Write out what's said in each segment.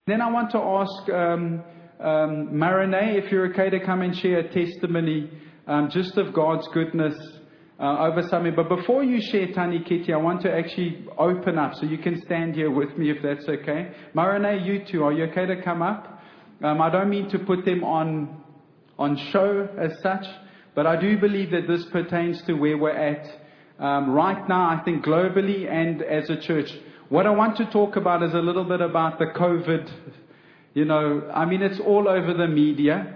Then I want to ask Marine, if you're okay to come and share a testimony just of God's goodness over something. But before you share, Tani Kitty, I want to actually open up, so you can stand here with me if that's okay. Marine, you too, are you okay to come up? I don't mean to put them on show as such, but I do believe that this pertains to where we're at right now, I think globally and as a church. What I want to talk about is a little bit about the COVID. It's all over the media.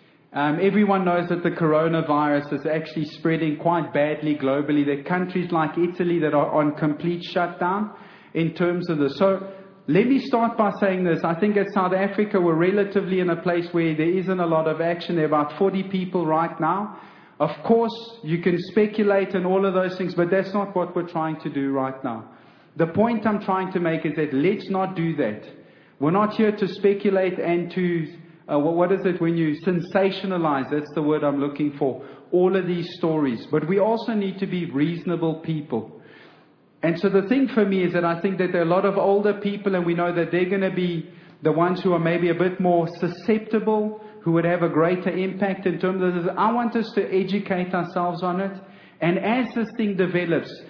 Everyone knows that the coronavirus is actually spreading quite badly globally. There are countries like Italy that are on complete shutdown in terms of this. So let me start by saying this. I think at South Africa, we're relatively in a place where there isn't a lot of action. There are about 40 people right now. Of course, you can speculate and all of those things, but that's not what we're trying to do right now. The point I'm trying to make is that let's not do that. We're not here to speculate and to, what is it when you sensationalize? That's the word I'm looking for. All of these stories. But we also need to be reasonable people. And so the thing for me is that I think that there are a lot of older people, and we know that they're going to be the ones who are maybe a bit more susceptible, who would have a greater impact in terms of this. I want us to educate ourselves on it. And as this thing develops,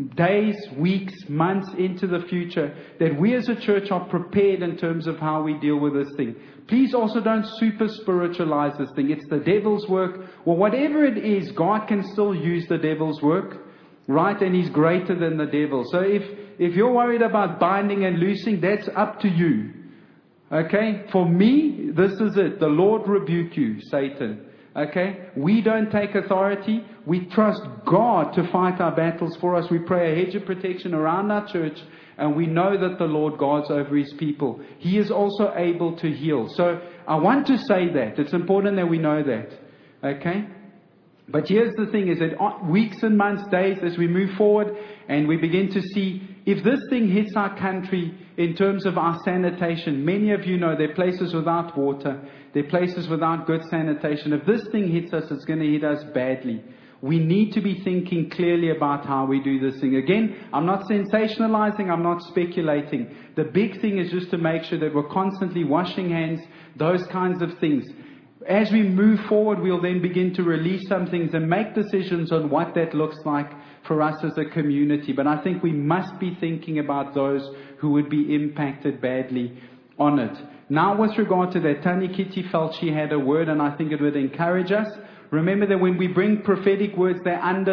days, weeks, months into the future, that we as a church are prepared in terms of how we deal with this thing. Please also don't super spiritualize this thing. It's the devil's work. Well, whatever it is, God can still use the devil's work, right? And He's greater than the devil. So if you're worried about binding and loosing, that's up to you. Okay? For me, this is it. The Lord rebuke you, Satan. Okay? We don't take authority. We trust God to fight our battles for us. We pray a hedge of protection around our church, and we know that the Lord guards over His people. He is also able to heal. So I want to say that. It's important that we know that. Okay? But here's the thing, is that weeks and months, days, as we move forward and we begin to see, if this thing hits our country in terms of our sanitation, many of you know there are places without water, there are places without good sanitation. If this thing hits us, it's going to hit us badly. We need to be thinking clearly about how we do this thing. Again, I'm not sensationalizing, I'm not speculating. The big thing is just to make sure that we're constantly washing hands, those kinds of things. As we move forward, we'll then begin to release some things and make decisions on what that looks like for us as a community. But I think we must be thinking about those who would be impacted badly on it. Now, with regard to that, Tani Kitty felt she had a word, and I think it would encourage us. Remember that when we bring prophetic words, they're under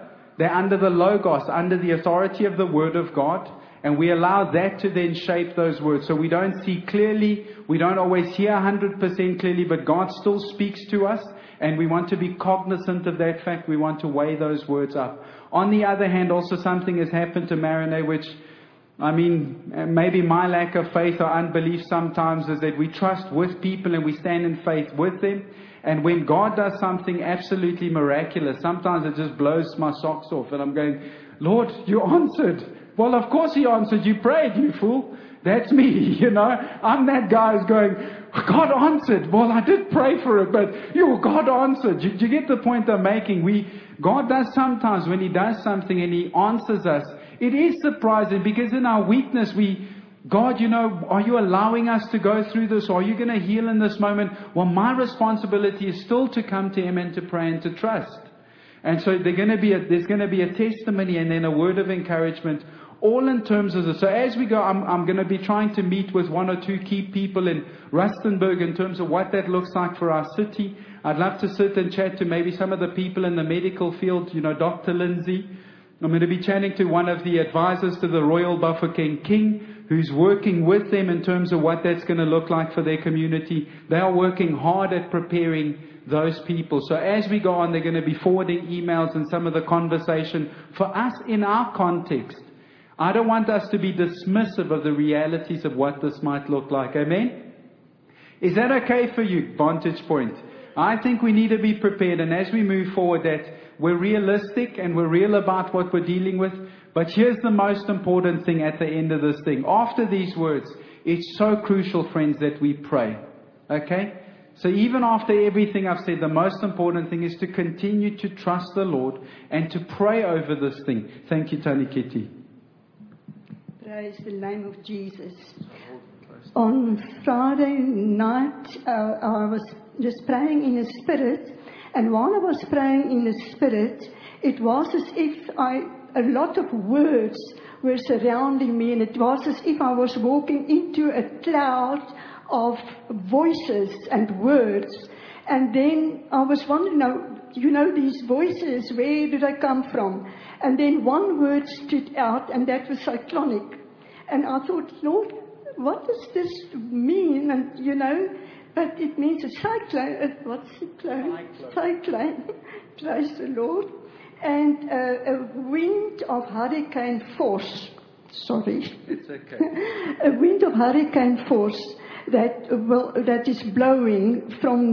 the Logos, under the authority of the Word of God. And we allow that to then shape those words. So we don't see clearly, we don't always hear 100% clearly, but God still speaks to us. And we want to be cognizant of that fact. We want to weigh those words up. On the other hand, also something has happened to Marine, which, maybe my lack of faith or unbelief sometimes is that we trust with people and we stand in faith with them. And when God does something absolutely miraculous, sometimes it just blows my socks off. And I'm going, Lord, you answered. Well, of course He answered. You prayed, you fool. That's me, I'm that guy who's going, God answered. Well, I did pray for it, but God answered. Do you get the point I'm making? God does sometimes, when He does something and He answers us, it is surprising, because in our weakness, God, are you allowing us to go through this? Or are you going to heal in this moment? Well, my responsibility is still to come to Him and to pray and to trust. And so there's going to be a testimony and then a word of encouragement, all in terms of this. So as we go, I'm going to be trying to meet with one or two key people in Rustenburg in terms of what that looks like for our city. I'd love to sit and chat to maybe some of the people in the medical field, Dr. Lindsay. I'm going to be chatting to one of the advisors to the Royal Bafokeng King, who's working with them in terms of what that's going to look like for their community. They are working hard at preparing those people. So as we go on, they're going to be forwarding emails and some of the conversation for us in our context. I don't want us to be dismissive of the realities of what this might look like. Amen? Is that okay for you, Vantage Point? I think we need to be prepared, and as we move forward, that we're realistic and we're real about what we're dealing with. But here's the most important thing at the end of this thing. After these words, it's so crucial, friends, that we pray. Okay? So even after everything I've said, the most important thing is to continue to trust the Lord and to pray over this thing. Thank you, Tani Kitty. Praise the name of Jesus. On Friday night, I was just praying in the Spirit, and while I was praying in the Spirit, it was as if a lot of words were surrounding me, and it was as if I was walking into a cloud of voices and words. And then I was wondering, these voices, where do they come from? And then one word stood out, and that was cyclonic. And I thought, Lord, what does this mean? And, but it means a cyclone. What's cyclone? Cyclone. Praise the Lord. And a wind of hurricane force. Sorry. It's okay. A wind of hurricane force that is blowing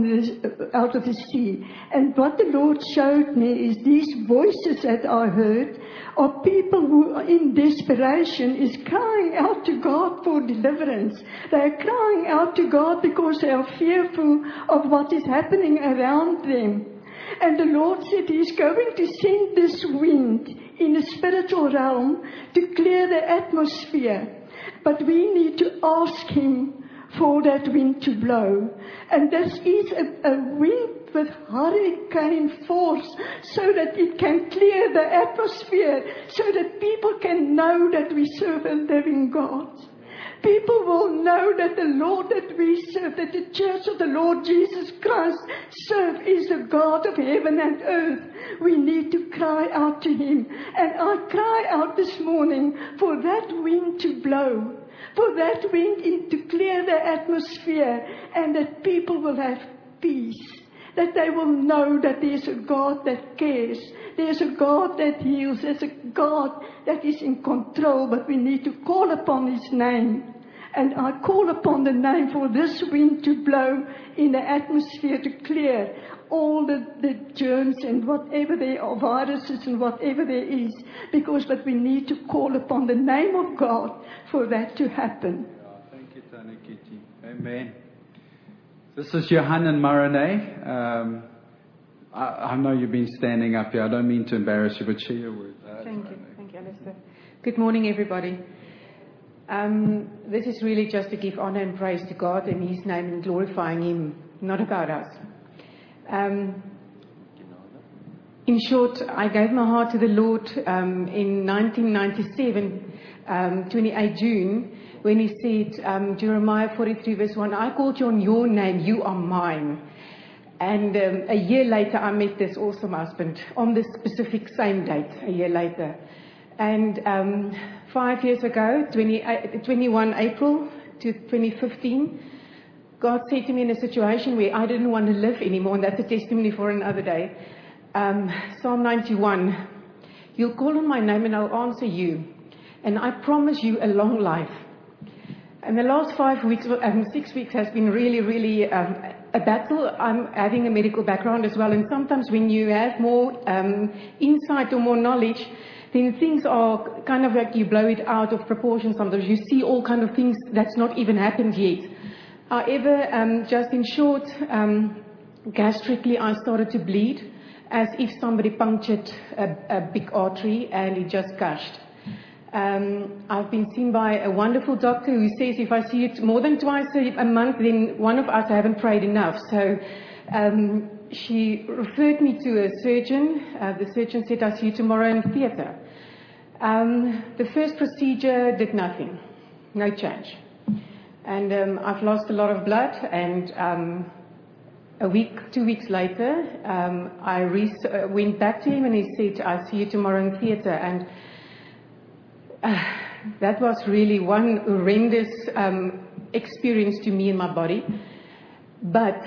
out of the sea. And what the Lord showed me is these voices that I heard are people who are in desperation is crying out to God for deliverance. They are crying out to God because they are fearful of what is happening around them. And the Lord said He's going to send this wind in the spiritual realm to clear the atmosphere. But we need to ask Him for that wind to blow. And this is a wind with hurricane force so that it can clear the atmosphere, so that people can know that we serve a living God. People will know that the Lord that we serve, that the church of the Lord Jesus Christ serve, is the God of heaven and earth. We need to cry out to Him. And I cry out this morning for that wind to blow, for that wind to clear the atmosphere, and that people will have peace. That they will know that there's a God that cares. There's a God that heals. There's a God that is in control. But we need to call upon His name. And I call upon the name for this wind to blow in the atmosphere to clear all the germs and whatever there are, viruses and whatever there is. But we need to call upon the name of God for that to happen. Yeah, thank you, Tanikiti. Amen. This is Johan and Marane. I know you've been standing up here. I don't mean to embarrass you, but share your word. Thank you, Alistair. Good morning, everybody. This is really just to give honor and praise to God in His name and glorifying Him, not about us. In short, I gave my heart to the Lord in 1997, 28 June, when He said, Jeremiah 43 verse 1, I called you on your name, you are mine. And a year later, I met this awesome husband on this specific same date, a year later. And 5 years ago, 21 April to 2015, God said to me in a situation where I didn't want to live anymore, and that's a testimony for another day. Psalm 91, you'll call on my name and I'll answer you. And I promise you a long life. And the last 5 weeks, 6 weeks has been really, really a battle. I'm having a medical background as well. And sometimes when you have more insight or more knowledge, then things are kind of like you blow it out of proportion sometimes. You see all kind of things that's not even happened yet. However, just in short, gastrically I started to bleed as if somebody punctured a big artery and it just gushed. I've been seen by a wonderful doctor who says if I see it more than twice a month, then one of us haven't prayed enough. So she referred me to a surgeon. The surgeon said, I see you tomorrow in theatre. The first procedure did nothing, no change. And I've lost a lot of blood, and a week, 2 weeks later, I went back to him and he said, I see you tomorrow in theatre. And that was really one horrendous experience to me in my body. But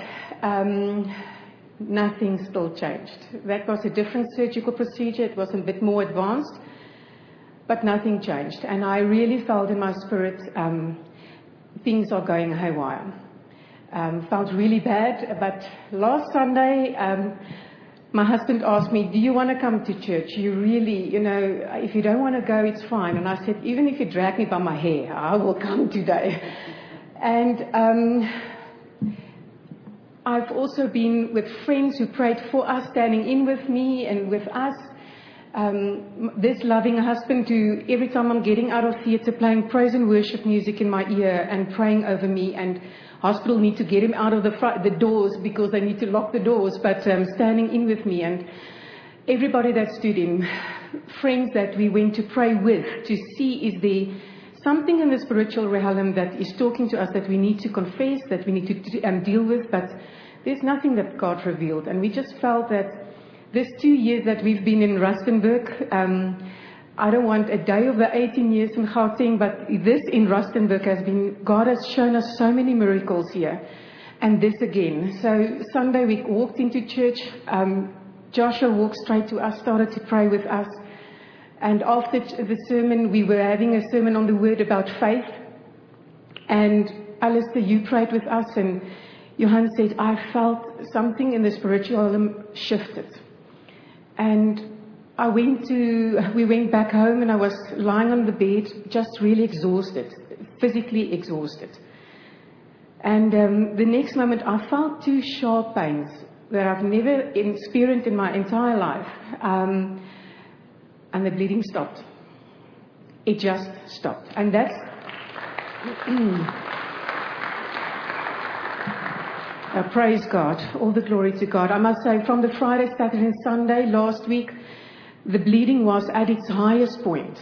nothing still changed. That was a different surgical procedure. It was a bit more advanced, but nothing changed. And I really felt in my spirit things are going haywire. Felt really bad. But last Sunday, my husband asked me, do you want to come to church? You really, if you don't want to go, it's fine. And I said, even if you drag me by my hair, I will come today. And I've also been with friends who prayed for us, standing in with me and with us. this loving husband who, every time I'm getting out of theatre, playing praise and worship music in my ear and praying over me, and hospital need to get him out of the doors because they need to lock the doors, but standing in with me, and everybody that stood in, friends that we went to pray with, to see is there something in the spiritual realm that is talking to us that we need to confess, that we need to deal with, but there's nothing that God revealed. And we just felt that this 2 years that we've been in Rustenburg, I don't want a day of the 18 years in Gauteng, but this in Rustenburg has been, God has shown us so many miracles here. And this again. So Sunday we walked into church, Joshua walked straight to us, started to pray with us. And after the sermon, we were having a sermon on the word about faith. And Alistair, you prayed with us, and Johan said, I felt something in the spiritual realm shifted. And we went back home, and I was lying on the bed, just really exhausted, physically exhausted. And the next moment, I felt 2 sharp pains that I've never experienced in my entire life. And the bleeding stopped. It just stopped. And that's... praise God. All the glory to God. I must say, from the Friday, Saturday and Sunday last week, the bleeding was at its highest point.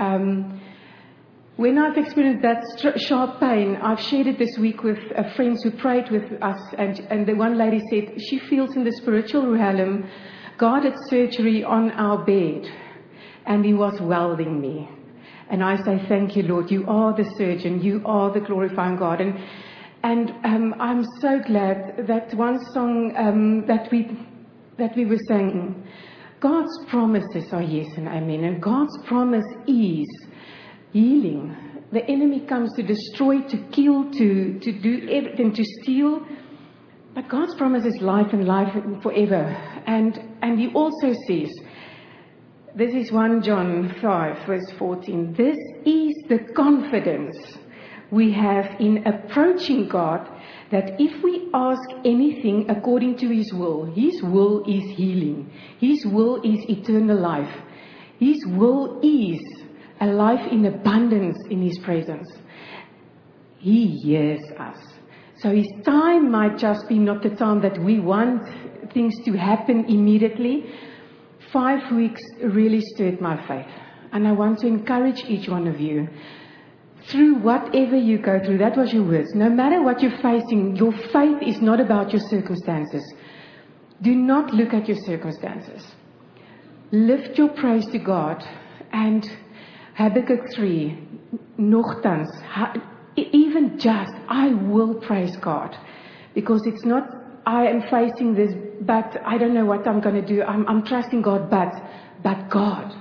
When I've experienced that sharp pain, I've shared it this week with friends who prayed with us, and the one lady said she feels in the spiritual realm, God had surgery on our bed, and He was welding me. And I say, thank you, Lord. You are the surgeon. You are the glorifying God. And I'm so glad that one song that we were singing, God's promises are yes and amen. And God's promise is healing. The enemy comes to destroy, to kill, to do everything, to steal. But God's promise is life and life forever. And He also says, this is 1 John 5 verse 14. This is the confidence we have in approaching God, that if we ask anything according to His will is healing. His will is eternal life. His will is a life in abundance in His presence. He hears us. So His time might just be not the time that we want things to happen immediately. 5 weeks really stirred my faith. And I want to encourage each one of you, through whatever you go through, that was your words. No matter what you're facing, your faith is not about your circumstances. Do not look at your circumstances. Lift your praise to God. And Habakkuk 3, nogthans, even just, I will praise God. Because it's not, I am facing this, but I don't know what I'm going to do. I'm trusting God, but God.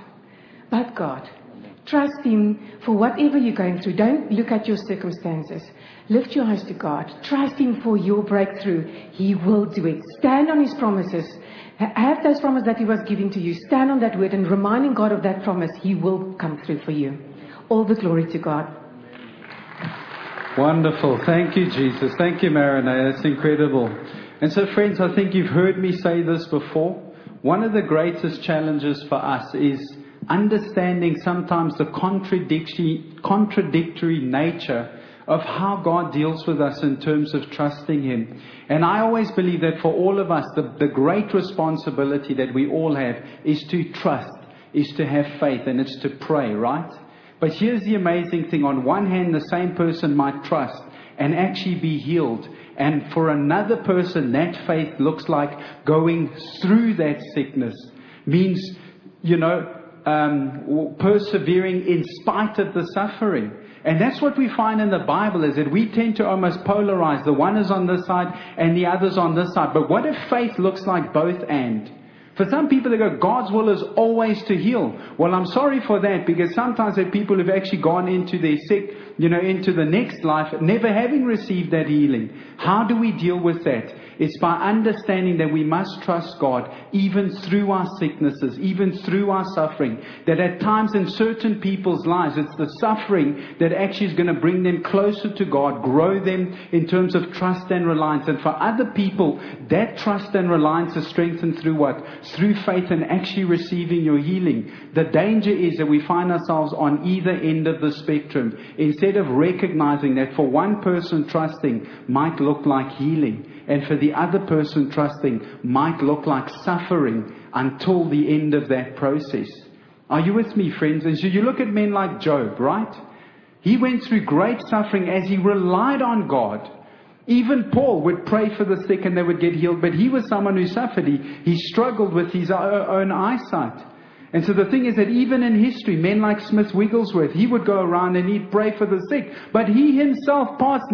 Trust Him for whatever you're going through. Don't look at your circumstances. Lift your eyes to God. Trust Him for your breakthrough. He will do it. Stand on His promises. Have those promises that He was giving to you. Stand on that word and reminding God of that promise. He will come through for you. All the glory to God. Wonderful. Thank you, Jesus. Thank you, Marina. That's incredible. And so, friends, I think you've heard me say this before. One of the greatest challenges for us is understanding sometimes the contradictory nature of how God deals with us in terms of trusting Him. And I always believe that for all of us, the great responsibility that we all have is to trust, is to have faith, and it's to pray, right? But here's the amazing thing. On one hand, the same person might trust and actually be healed. And for another person, that faith looks like going through that sickness. Means, persevering in spite of the suffering. And that's what we find in the Bible, is that we tend to almost polarize. The one is on this side and the other's on this side. But what if faith looks like both and? For some people, they go, God's will is always to heal. Well, I'm sorry for that, because sometimes there are people who've actually gone into their sick into the next life, never having received that healing. How do we deal with that? It's by understanding that we must trust God even through our sicknesses, even through our suffering. That at times in certain people's lives, it's the suffering that actually is going to bring them closer to God, grow them in terms of trust and reliance. And for other people, that trust and reliance is strengthened through what? Through faith and actually receiving your healing. The danger is that we find ourselves on either end of the spectrum. Instead of recognizing that for one person trusting might look like healing, and for the other person trusting might look like suffering until the end of that process. Are you with me, friends? And so you look at men like Job, right? He went through great suffering as he relied on God. Even Paul would pray for the sick and they would get healed, but he was someone who suffered. He struggled with his own eyesight. And so the thing is that even in history, men like Smith Wigglesworth, he would go around and he'd pray for the sick. But he himself passed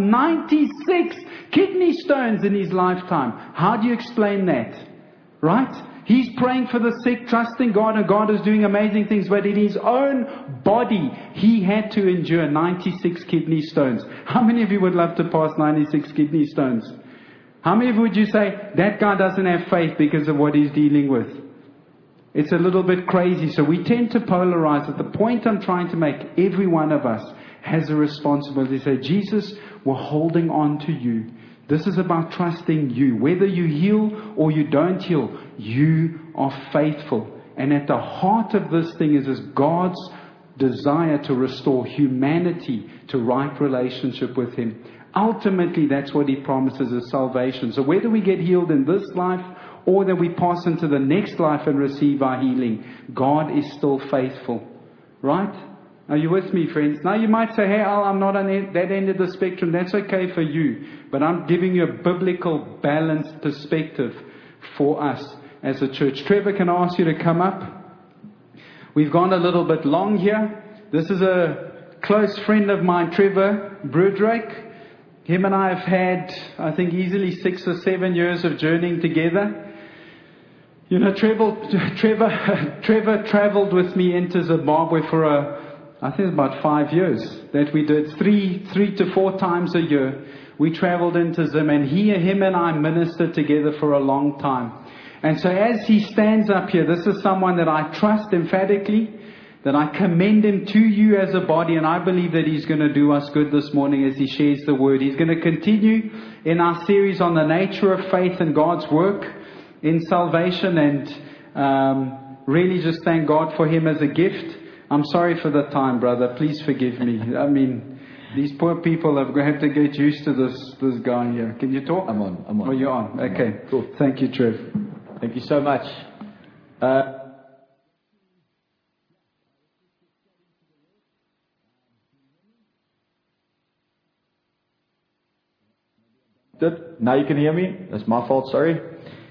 96 kidney stones in his lifetime. How do you explain that? Right? He's praying for the sick, trusting God, and God is doing amazing things. But in his own body, he had to endure 96 kidney stones. How many of you would love to pass 96 kidney stones? How many of you would you say, that guy doesn't have faith because of what he's dealing with? It's a little bit crazy. So we tend to polarize it. The point I'm trying to make, every one of us has a responsibility to say, Jesus, we're holding on to you. This is about trusting you. Whether you heal or you don't heal, you are faithful. And at the heart of this thing is God's desire to restore humanity to right relationship with Him. Ultimately, that's what He promises is salvation. So whether we get healed in this life or that we pass into the next life and receive our healing, God is still faithful. Right? Are you with me, friends? Now you might say, hey, Al, I'm not on that end of the spectrum. That's okay for you. But I'm giving you a biblical, balanced perspective for us as a church. Trevor, can I ask you to come up? We've gone a little bit long here. This is a close friend of mine, Trevor Brudrake. Him and I have had, I think, easily 6 or 7 years of journeying together. You know, Trevor traveled with me into Zimbabwe for I think about 5 years that we did 3 to 4 times a year. We traveled into Zim, and him and I ministered together for a long time. And so as he stands up here, this is someone that I trust emphatically, that I commend him to you as a body, and I believe that he's going to do us good this morning as he shares the word. He's going to continue in our series on the nature of faith and God's work in salvation, and really just thank God for him as a gift. I'm sorry for the time, brother. Please forgive me. I mean, these poor people have to get used to this guy here. Can you talk? I'm on. Oh, you're on. Okay. Cool. Thank you, Trev. Thank you so much. Now you can hear me. That's my fault. Sorry.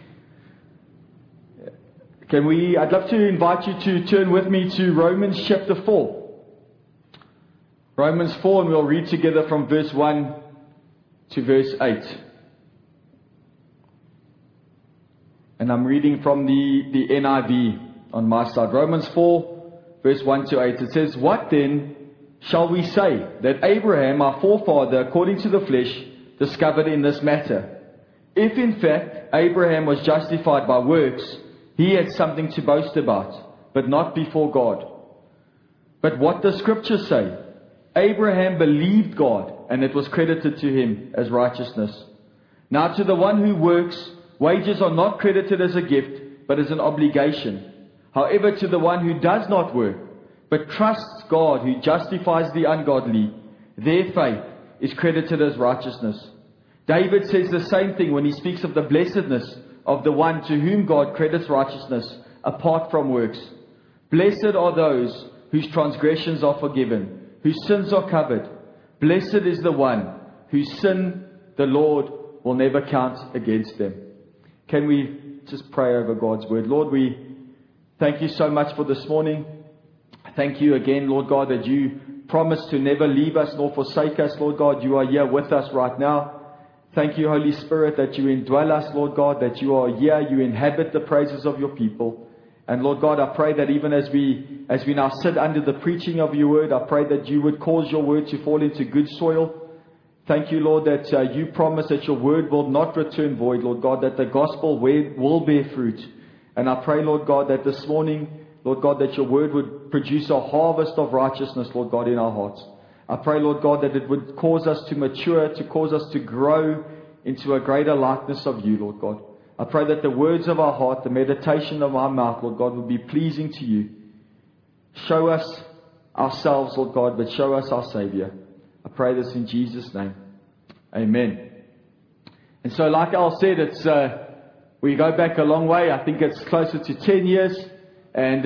I'd love to invite you to turn with me to Romans chapter 4. Romans 4, and we'll read together from verse 1 to verse 8. And I'm reading from the NIV on my side. Romans 4, verse 1 to 8. It says, "What then shall we say that Abraham, our forefather, according to the flesh, discovered in this matter? If in fact Abraham was justified by works, he had something to boast about, but not before God. But what does Scripture say? Abraham believed God, and it was credited to him as righteousness. Now to the one who works, wages are not credited as a gift, but as an obligation. However, to the one who does not work, but trusts God who justifies the ungodly, their faith is credited as righteousness. David says the same thing when he speaks of the blessedness of the one to whom God credits righteousness apart from works. Blessed are those whose transgressions are forgiven, whose sins are covered. Blessed is the one whose sin the Lord will never count against them." Can we just pray over God's word? Lord, we thank you so much for this morning. Thank you again, Lord God, that you promise to never leave us nor forsake us. Lord God, you are here with us right now. Thank you, Holy Spirit, that you indwell us, Lord God, that you are here, you inhabit the praises of your people. And Lord God, I pray that even as we now sit under the preaching of your word, I pray that you would cause your word to fall into good soil. Thank you, Lord, that you promise that your word will not return void, Lord God, that the gospel will bear fruit. And I pray, Lord God, that this morning, Lord God, that your word would produce a harvest of righteousness, Lord God, in our hearts. I pray, Lord God, that it would cause us to mature, to cause us to grow into a greater likeness of you, Lord God. I pray that the words of our heart, the meditation of our mouth, Lord God, would be pleasing to you. Show us ourselves, Lord God, but show us our Savior. I pray this in Jesus' name. Amen. And so, like Al said, we go back a long way. I think it's closer to 10 years. And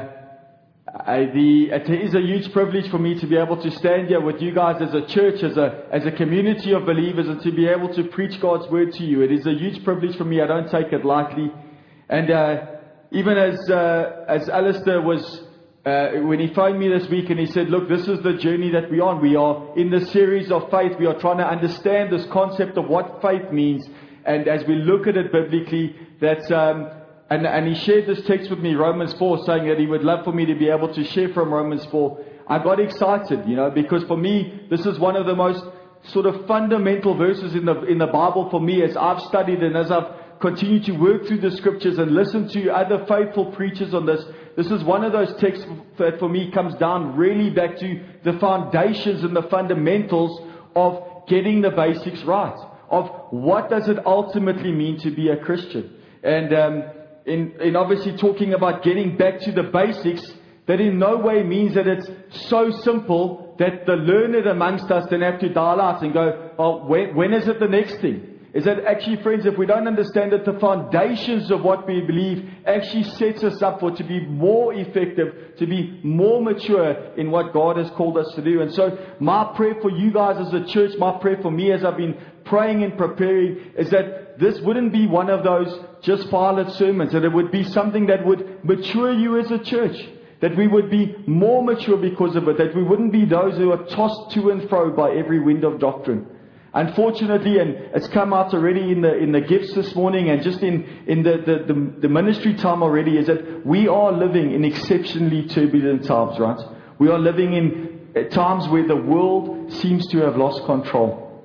it is a huge privilege for me to be able to stand here with you guys as a church, as a community of believers, and to be able to preach God's word to you. It is a huge privilege for me. I don't take it lightly. And even as Alistair was, when he phoned me this week and he said, look, this is the journey that we're on. We are in the series of faith. We are trying to understand this concept of what faith means. And as we look at it biblically, that's, and he shared this text with me, Romans 4, saying that he would love for me to be able to share from Romans 4. I got excited, because for me, this is one of the most sort of fundamental verses in the Bible for me as I've studied and as I've continued to work through the scriptures and listen to other faithful preachers on this. This is one of those texts that for me comes down really back to the foundations and the fundamentals of getting the basics right, of what does it ultimately mean to be a Christian. And in obviously talking about getting back to the basics, that in no way means that it's so simple that the learned amongst us then have to dial out and go, oh, when is it the next thing? Is that actually, friends, if we don't understand that the foundations of what we believe actually sets us up for to be more effective, to be more mature in what God has called us to do. And so my prayer for you guys as a church, my prayer for me as I've been praying and preparing, is that this wouldn't be one of those just pilot sermons, that it would be something that would mature you as a church, that we would be more mature because of it, that we wouldn't be those who are tossed to and fro by every wind of doctrine. Unfortunately, and it's come out already in the gifts this morning and just in the ministry time already, is that we are living in exceptionally turbulent times, right? We are living in times where the world seems to have lost control.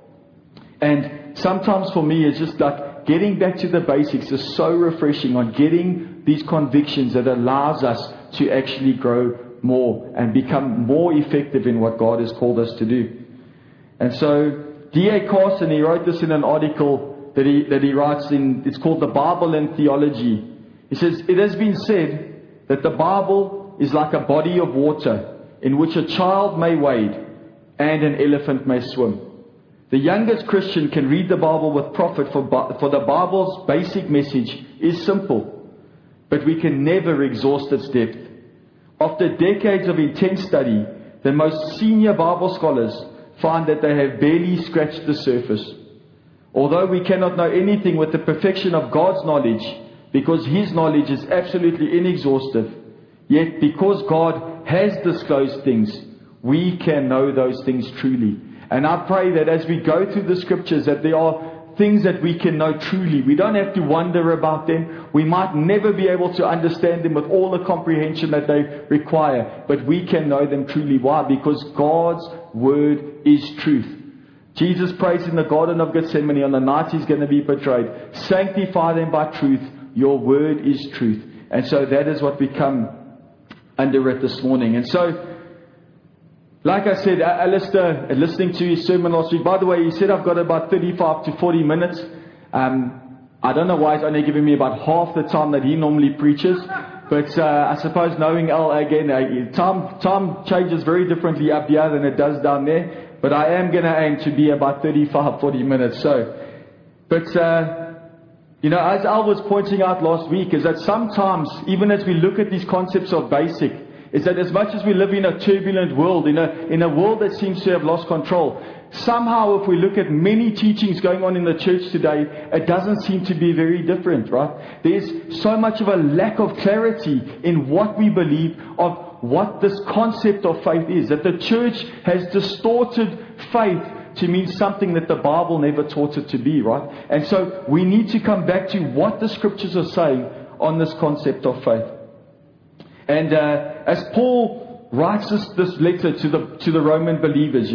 And sometimes for me, it's just like getting back to the basics is so refreshing, on getting these convictions that allows us to actually grow more and become more effective in what God has called us to do. And so D.A. Carson, he wrote this in an article that he writes in, it's called The Bible and Theology. He says, it has been said that the Bible is like a body of water in which a child may wade and an elephant may swim. The youngest Christian can read the Bible with profit, for the Bible's basic message is simple, but we can never exhaust its depth. After decades of intense study, the most senior Bible scholars find that they have barely scratched the surface. Although we cannot know anything with the perfection of God's knowledge, because His knowledge is absolutely inexhaustive, yet because God has disclosed things, we can know those things truly. And I pray that as we go through the scriptures, that there are things that we can know truly. We don't have to wonder about them. We might never be able to understand them with all the comprehension that they require, but we can know them truly. Why? Because God's word is truth. Jesus prays in the Garden of Gethsemane on the night He's going to be betrayed, sanctify them by truth. Your word is truth. And so that is what we come under it this morning. And so, like I said, Alistair, listening to his sermon last week, by the way, he said I've got about 35 to 40 minutes. I don't know why he's only giving me about half the time that he normally preaches. But I suppose knowing Al again, time changes very differently up here than it does down there. But I am going to aim to be about 35, 40 minutes. But as Al was pointing out last week, is that sometimes, even as we look at these concepts of basic, is that as much as we live in a turbulent world, in a world that seems to have lost control, somehow if we look at many teachings going on in the church today, it doesn't seem to be very different, right? There's so much of a lack of clarity in what we believe, of what this concept of faith is, that the church has distorted faith to mean something that the Bible never taught it to be, right? And so we need to come back to what the scriptures are saying on this concept of faith. And as Paul writes this letter to the Roman believers,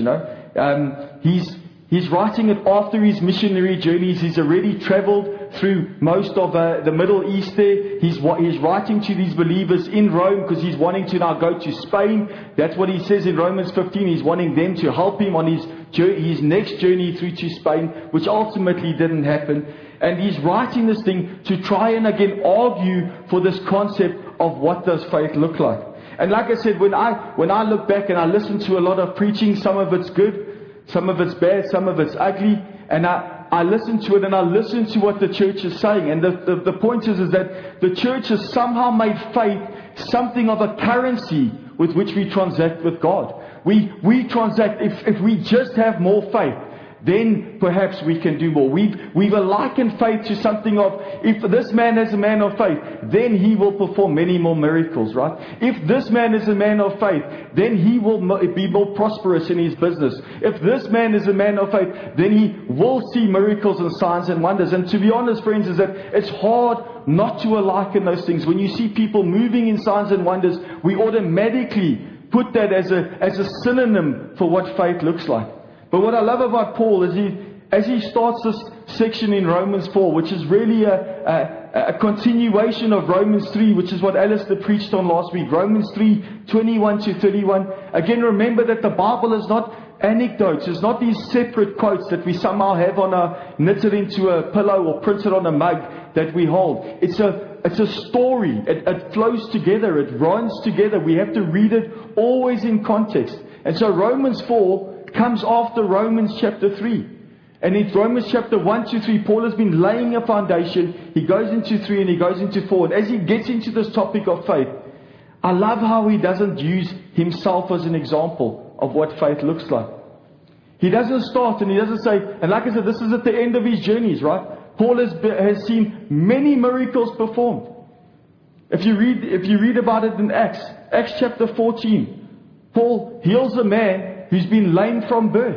he's writing it after his missionary journeys. He's already traveled through most of the Middle East there. He's writing to these believers in Rome because he's wanting to now go to Spain. That's what he says in Romans 15. He's wanting them to help him on his next journey through to Spain, which ultimately didn't happen. And he's writing this thing to try and again argue for this concept of what does faith look like. And like I said, when I look back and I listen to a lot of preaching, some of it's good, some of it's bad, some of it's ugly, and I listen to it and I listen to what the church is saying. And the point is that the church has somehow made faith something of a currency with which we transact with God. We transact, if we just have more faith, then perhaps we can do more. We've likened faith to something of, if this man is a man of faith, then he will perform many more miracles, right? If this man is a man of faith, then he will be more prosperous in his business. If this man is a man of faith, then he will see miracles and signs and wonders. And to be honest, friends, is that it's hard not to liken those things. When you see people moving in signs and wonders, we automatically put that as a synonym for what faith looks like. But what I love about Paul is as he starts this section in Romans 4, which is really a continuation of Romans 3, which is what Alistair preached on last week. Romans 3, 21 to 31. Again, remember that the Bible is not anecdotes. It's not these separate quotes that we somehow have knitted into a pillow or printed on a mug that we hold. It's a story. It flows together. It runs together. We have to read it always in context. And so Romans 4 comes after Romans chapter 3. And in Romans chapter 1 to 3, Paul has been laying a foundation. He goes into 3 and he goes into 4. And as he gets into this topic of faith, I love how he doesn't use himself as an example of what faith looks like. He doesn't start and he doesn't say, and like I said, this is at the end of his journeys, right? Paul has seen many miracles performed. If you read about it in Acts chapter 14, Paul heals a man who's been lame from birth.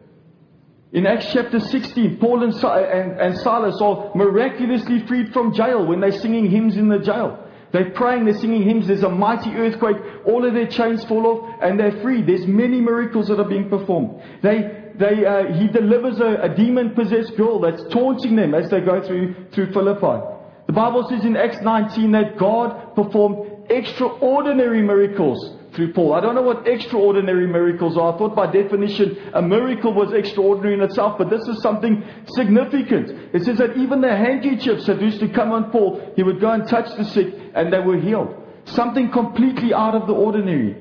In Acts chapter 16, Paul and Silas are miraculously freed from jail when they're singing hymns in the jail. They're praying, they're singing hymns, there's a mighty earthquake, all of their chains fall off, and they're free. There's many miracles that are being performed. He delivers a demon-possessed girl that's taunting them as they go through Philippi. The Bible says in Acts 19 that God performed extraordinary miracles through Paul. I don't know what extraordinary miracles are. I thought by definition a miracle was extraordinary in itself, but this is something significant. It says that even the handkerchiefs that used to come on Paul, he would go and touch the sick and they were healed. Something completely out of the ordinary.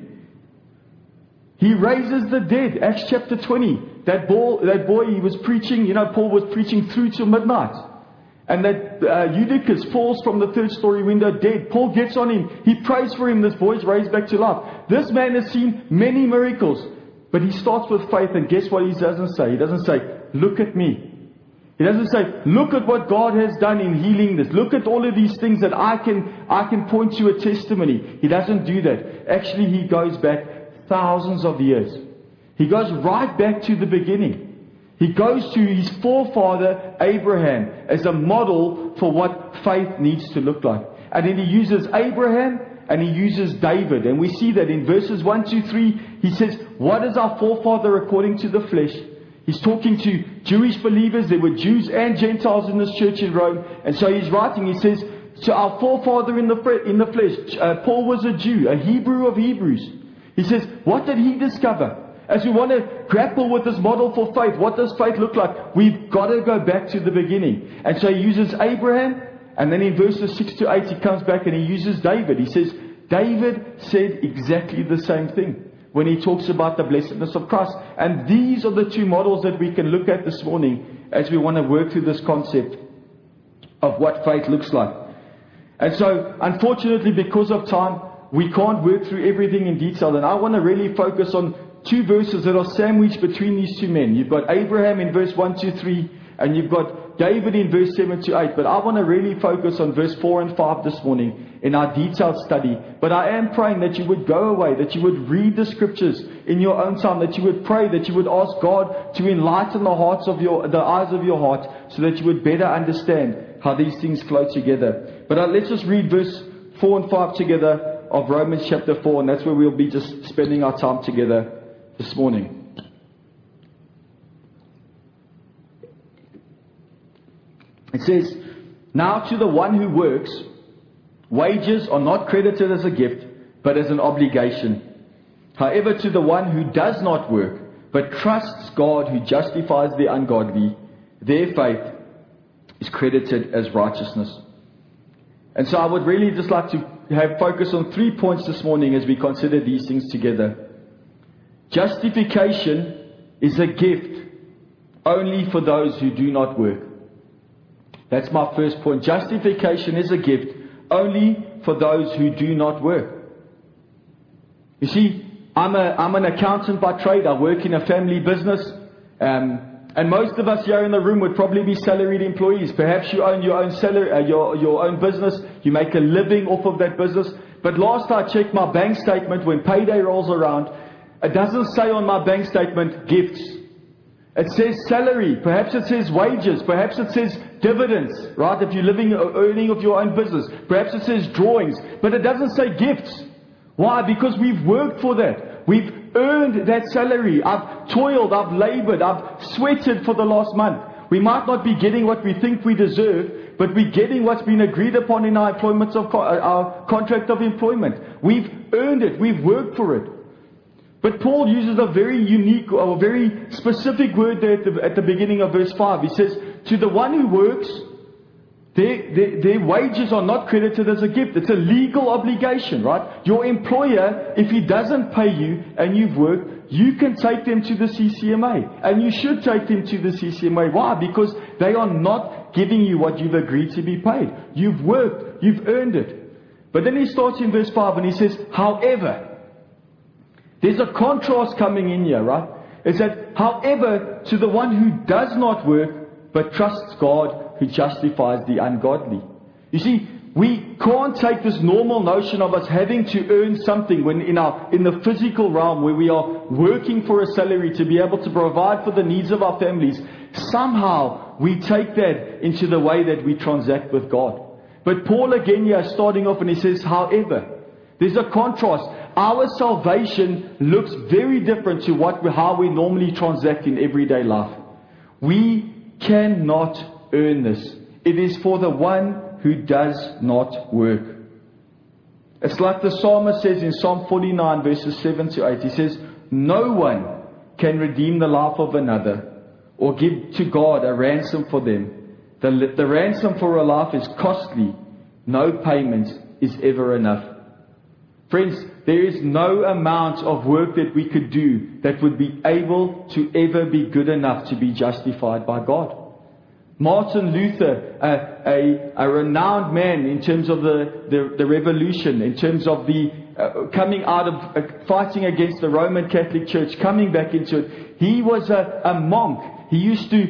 He raises the dead. Acts chapter 20. That boy, he was preaching, Paul was preaching through till midnight. And that Eutychus falls from the third story window dead. Paul gets on him. He prays for him. This boy's raised back to life. This man has seen many miracles. But he starts with faith. And guess what he doesn't say? He doesn't say, look at me. He doesn't say, look at what God has done in healing this. Look at all of these things that I can point to a testimony. He doesn't do that. Actually, he goes back thousands of years. He goes right back to the beginning. He goes to his forefather Abraham as a model for what faith needs to look like. And then he uses Abraham and he uses David. And we see that in verses 1, 2, 3, he says, what is our forefather according to the flesh? He's talking to Jewish believers. There were Jews and Gentiles in this church in Rome. And so he's writing, he says, to our forefather in the flesh, Paul was a Jew, a Hebrew of Hebrews. He says, what did he discover? As we want to grapple with this model for faith, what does faith look like? We've got to go back to the beginning. And so he uses Abraham, and then in verses 6 to 8 he comes back and he uses David. He says, David said exactly the same thing when he talks about the blessedness of Christ. And these are the two models that we can look at this morning as we want to work through this concept of what faith looks like. And so, unfortunately, because of time, we can't work through everything in detail. And I want to really focus on two verses that are sandwiched between these two men. You've got Abraham in verse 1 to 3, and you've got David in verse 7 to 8. But I want to really focus on verse 4 and 5 this morning in our detailed study. But I am praying that you would go away, that you would read the scriptures in your own time, that you would pray, that you would ask God to enlighten the eyes of your heart, so that you would better understand how these things flow together. But let's just read verse 4 and 5 together of Romans chapter 4, and that's where we'll be just spending our time together this morning. It says, "Now to the one who works, wages are not credited as a gift, but as an obligation. However, to the one who does not work, but trusts God who justifies the ungodly, their faith is credited as righteousness." And so I would really just like to have focus on 3 points this morning as we consider these things together. Justification is a gift only for those who do not work. That's my first point. Justification is a gift only for those who do not work. You see, I'm an accountant by trade. I work in a family business. And most of us here in the room would probably be salaried employees. Perhaps you own your own salary, your own business. You make a living off of that business. But last I checked my bank statement, when payday rolls around, it doesn't say on my bank statement gifts. It says salary. Perhaps it says wages. Perhaps it says dividends, right? If you're living or earning of your own business. Perhaps it says drawings. But it doesn't say gifts. Why? Because we've worked for that. We've earned that salary. I've toiled, I've labored, I've sweated for the last month. We might not be getting what we think we deserve, but we're getting what's been agreed upon in our our contract of employment. We've earned it. We've worked for it. But Paul uses a very unique or very specific word there at the beginning of verse 5. He says, "To the one who works, their wages are not credited as a gift." It's a legal obligation, right? Your employer, if he doesn't pay you and you've worked, you can take them to the CCMA. And you should take them to the CCMA. Why? Because they are not giving you what you've agreed to be paid. You've worked. You've earned it. But then he starts in verse 5 and he says, "However," there's a contrast coming in here, right? It said, "However, to the one who does not work, but trusts God who justifies the ungodly." You see, we can't take this normal notion of us having to earn something when in the physical realm where we are working for a salary to be able to provide for the needs of our families. Somehow we take that into the way that we transact with God. But Paul again here is starting off and he says, "However," there's a contrast. Our salvation looks very different to how we normally transact in everyday life. We cannot earn this. It is for the one who does not work. It's like the psalmist says in Psalm 49 verses 7 to 8. He says, "No one can redeem the life of another or give to God a ransom for them. The ransom for a life is costly. No payment is ever enough." Friends, there is no amount of work that we could do that would be able to ever be good enough to be justified by God. Martin Luther, a renowned man in terms of the revolution, in terms of the coming out of fighting against the Roman Catholic Church, coming back into it. He was a monk. He used to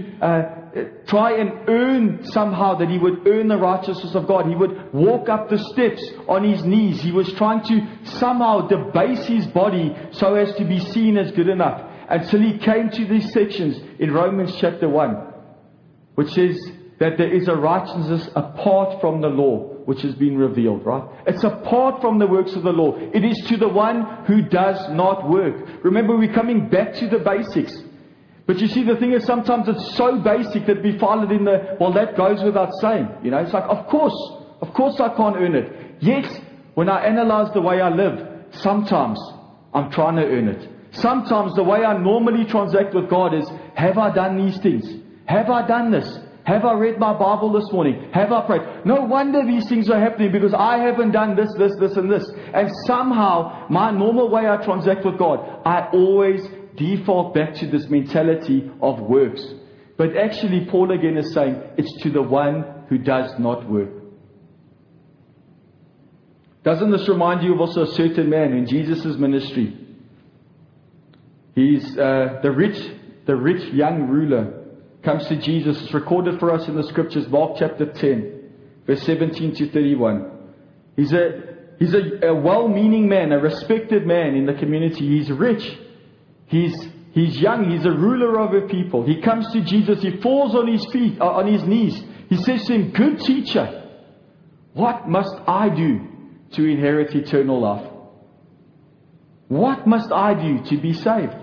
try and earn somehow that he would earn the righteousness of God. He would walk up the steps on his knees. He was trying to somehow debase his body so as to be seen as good enough. Until he came to these sections in Romans chapter 1, which says that there is a righteousness apart from the law, which has been revealed, right? It's apart from the works of the law. It is to the one who does not work. Remember, we're coming back to the basics. But you see, the thing is, sometimes it's so basic that we file it in well, that goes without saying. You know, it's like, of course I can't earn it. Yet, when I analyze the way I live, sometimes I'm trying to earn it. Sometimes the way I normally transact with God is, have I done these things? Have I done this? Have I read my Bible this morning? Have I prayed? No wonder these things are happening because I haven't done this, and this. And somehow, my normal way I transact with God, I always default back to this mentality of works. But actually, Paul again is saying, it's to the one who does not work. Doesn't this remind you of also a certain man in Jesus' ministry? He's the rich young ruler. Comes to Jesus. It's recorded for us in the scriptures, Mark chapter 10, verse 17 to 31. He's a well-meaning man, a respected man in the community. He's rich. He's young. He's a ruler over people. He comes to Jesus. He falls on his feet, on his knees. He says to him, "Good teacher, what must I do to inherit eternal life? What must I do to be saved?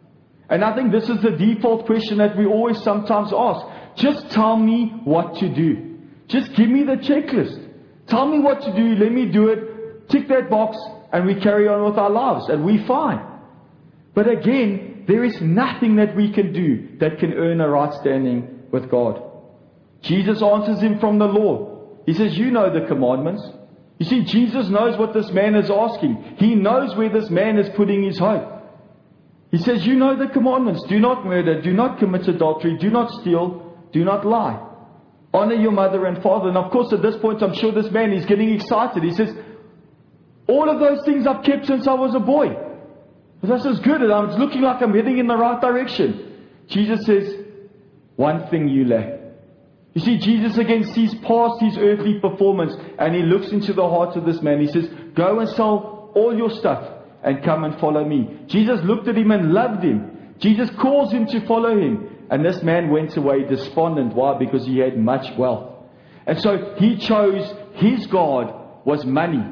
And I think this is the default question that we always sometimes ask. Just tell me what to do. Just give me the checklist. Tell me what to do, let me do it, tick that box, and we carry on with our lives, and we're fine. But again, there is nothing that we can do that can earn a right standing with God. Jesus answers him from the law. He says, you know the commandments. You see, Jesus knows what this man is asking. He knows where this man is putting his hope. He says, you know the commandments. Do not murder, do not commit adultery, do not steal, do not lie. Honor your mother and father. And of course, at this point, I'm sure this man is getting excited. He says, all of those things I've kept since I was a boy. This is good, and it's looking like I'm heading in the right direction. Jesus says, one thing you lack. You see, Jesus again sees past his earthly performance, and he looks into the heart of this man. He says, go and sell all your stuff and come and follow me. Jesus looked at him and loved him. Jesus calls him to follow him. And this man went away despondent. Why? Because he had much wealth. And so he chose his God was money.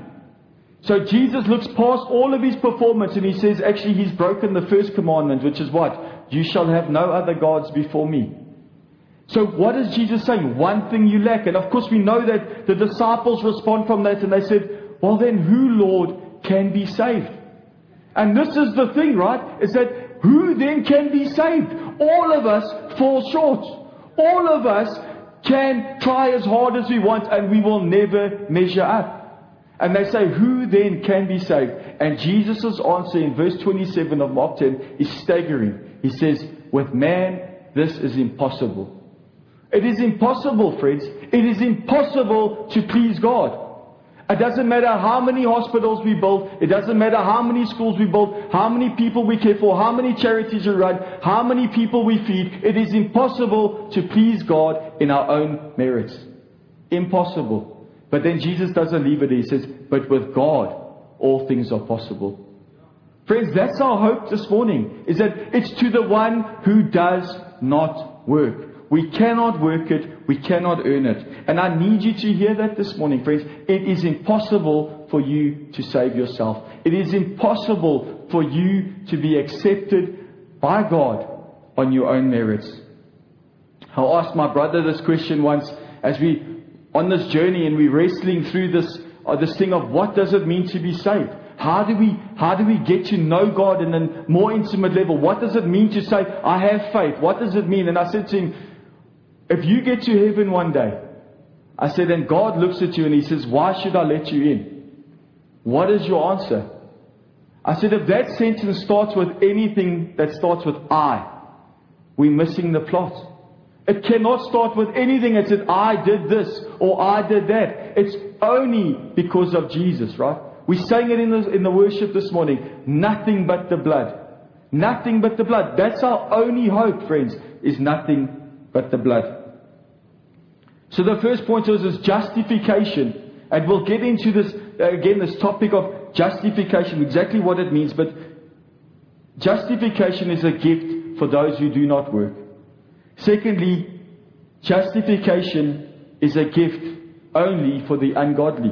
So Jesus looks past all of his performance and he says, actually, he's broken the first commandment, which is what? You shall have no other gods before me. So what is Jesus saying? One thing you lack. And of course we know that the disciples respond from that and they said, well then who, Lord, can be saved? And this is the thing, right? Is that who then can be saved? All of us fall short. All of us can try as hard as we want and we will never measure up. And they say, who then can be saved? And Jesus' answer in verse 27 of Mark 10 is staggering. He says, with man, this is impossible. It is impossible, friends. It is impossible to please God. It doesn't matter how many hospitals we build. It doesn't matter how many schools we build, how many people we care for, how many charities we run, how many people we feed. It is impossible to please God in our own merits. Impossible. But then Jesus doesn't leave it. He says, but with God, all things are possible. Friends, that's our hope this morning, is that it's to the one who does not work. We cannot work it. We cannot earn it. And I need you to hear that this morning, friends. It is impossible for you to save yourself. It is impossible for you to be accepted by God on your own merits. I asked my brother this question once as we on this journey and we're wrestling through this thing of what does it mean to be saved? How do we get to know God in a more intimate level? What does it mean to say, I have faith? What does it mean? And I said to him, if you get to heaven one day, I said, and God looks at you and he says, why should I let you in? What is your answer? I said, if that sentence starts with anything that starts with I, we're missing the plot. It cannot start with anything that says, I did this or I did that. It's only because of Jesus, right? We sang it in the worship this morning. Nothing but the blood. Nothing but the blood. That's our only hope, friends, is nothing but the blood. So the first point is justification. And we'll get into this, again, this topic of justification, exactly what it means. But justification is a gift for those who do not work. Secondly, justification is a gift only for the ungodly.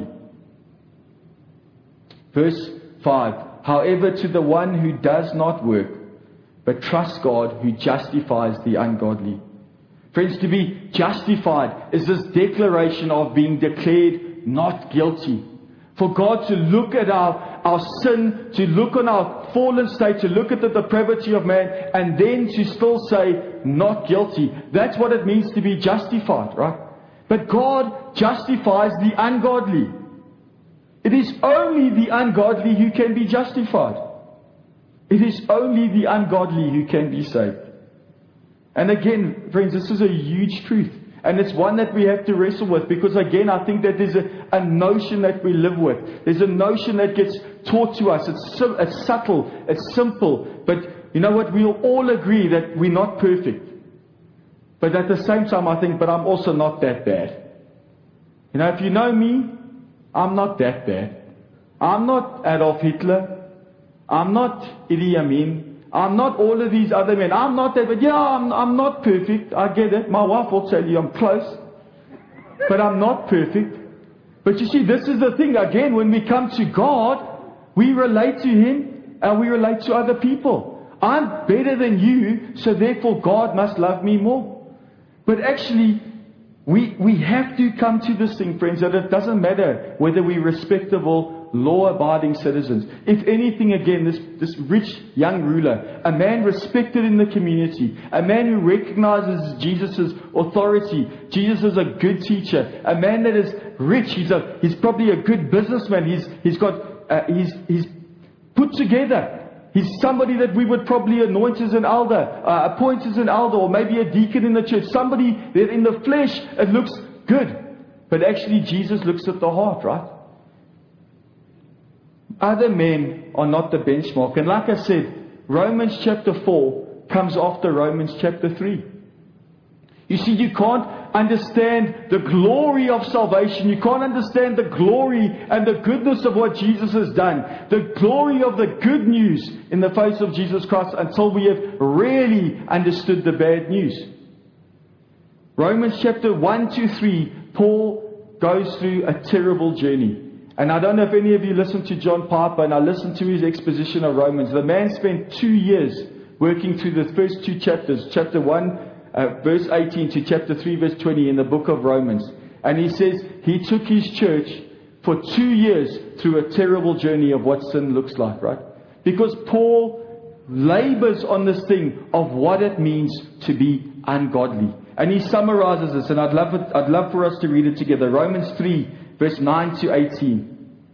Verse 5. However, to the one who does not work, but trusts God who justifies the ungodly. Friends, to be justified is this declaration of being declared not guilty. For God to look at our sin, to look on our fallen state, to look at the depravity of man, and then to still say, not guilty. That's what it means to be justified, right? But God justifies the ungodly. It is only the ungodly who can be justified. It is only the ungodly who can be saved. And again, friends, this is a huge truth. And it's one that we have to wrestle with, because again, I think that there's a notion that we live with. There's a notion that gets taught to us. It's subtle, it's simple. But you know what? We'll all agree that we're not perfect. But at the same time, I think, but I'm also not that bad. You know, if you know me, I'm not that bad. I'm not Adolf Hitler. I'm not Idi Amin. I'm not all of these other men. I'm not that, but yeah, I'm not perfect. I get it. My wife will tell you I'm close. But I'm not perfect. But you see, this is the thing. Again, when we come to God, we relate to Him and we relate to other people. I'm better than you, so therefore God must love me more. But actually, we have to come to this thing, friends, that it doesn't matter whether we're respectable, law-abiding citizens. If anything, again, this rich young ruler, a man respected in the community, a man who recognizes Jesus' authority, Jesus is a good teacher, a man that is rich, he's probably a good businessman, he's put together. He's somebody that we would probably anoint as an elder, appoint as an elder, or maybe a deacon in the church. Somebody that in the flesh, it looks good. But actually, Jesus looks at the heart, right? Other men are not the benchmark. And like I said, Romans chapter 4 comes after Romans chapter 3. You see, you can't understand the glory of salvation. You can't understand the glory and the goodness of what Jesus has done. The glory of the good news in the face of Jesus Christ until we have really understood the bad news. Romans chapter 1 to 3, Paul goes through a terrible journey. And I don't know if any of you listened to John Piper, and I listened to his exposition of Romans. The man spent 2 years working through the first 2 chapters, chapter 1, verse 18 to chapter 3, verse 20 in the book of Romans. And he says he took his church for 2 years through a terrible journey of what sin looks like, right? Because Paul labors on this thing of what it means to be ungodly. And he summarizes this, and I'd love for us to read it together. Romans 3, verse 9 to 18.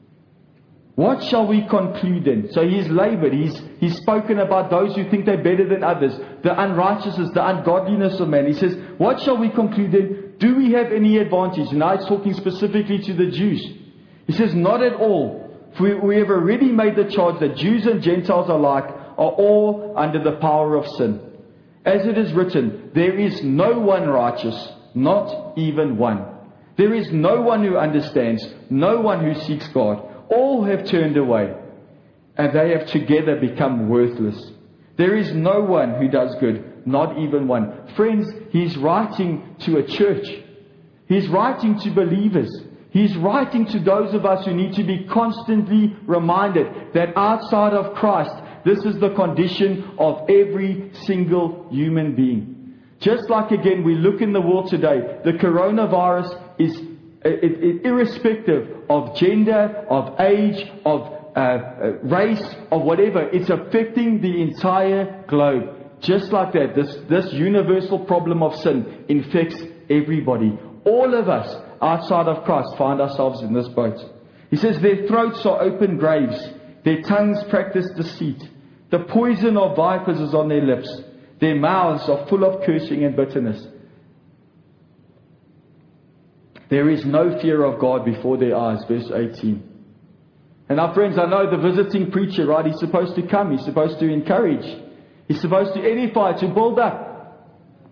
What shall we conclude then? So he's labored. He's spoken about those who think they're better than others. The unrighteousness, the ungodliness of man. He says, what shall we conclude then? Do we have any advantage? And now he's talking specifically to the Jews. He says, not at all. For we have already made the charge that Jews and Gentiles alike are all under the power of sin. As it is written, there is no one righteous, not even one. There is no one who understands, no one who seeks God. All have turned away, and they have together become worthless. There is no one who does good, not even one. Friends, he's writing to a church. He's writing to believers. He's writing to those of us who need to be constantly reminded that outside of Christ, this is the condition of every single human being. Just like, again, we look in the world today, the coronavirus is irrespective of gender, of age, of race, of whatever. It's affecting the entire globe. Just like that, this universal problem of sin infects everybody. All of us outside of Christ find ourselves in this boat. He says, their throats are open graves. Their tongues practice deceit. The poison of vipers is on their lips. Their mouths are full of cursing and bitterness. There is no fear of God before their eyes. Verse 18. And our friends, I know the visiting preacher, right? He's supposed to come. He's supposed to encourage. He's supposed to edify, to build up.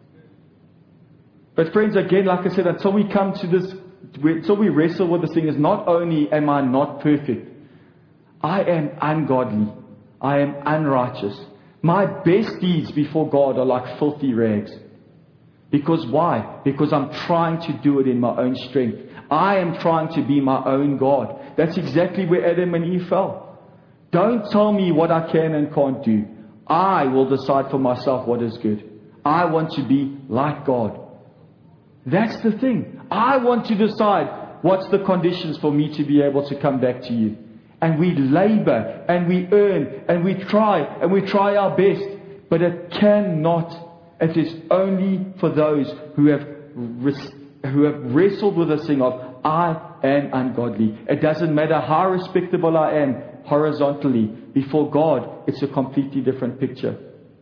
But friends, again, like I said, until we come to this, until we wrestle with this thing, is not only am I not perfect, I am ungodly. I am unrighteous. My best deeds before God are like filthy rags. Because why? Because I'm trying to do it in my own strength. I am trying to be my own God. That's exactly where Adam and Eve fell. Don't tell me what I can and can't do. I will decide for myself what is good. I want to be like God. That's the thing. I want to decide what's the conditions for me to be able to come back to you. And we labor and we earn and we try our best. But it cannot. It is only for those who have wrestled with this thing of, I am ungodly. It doesn't matter how respectable I am horizontally. Before God, it's a completely different picture.